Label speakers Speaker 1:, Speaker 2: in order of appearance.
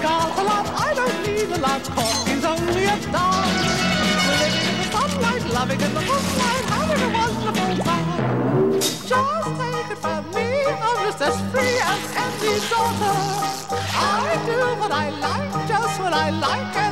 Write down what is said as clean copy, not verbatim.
Speaker 1: half a lot, I don't need a lot. Coffee's only a dollar. Living in the sunlight, loving in the moonlight, having a wonderful time. Just take it from me, I'm just as free as any daughter. I do what I like, just what I like.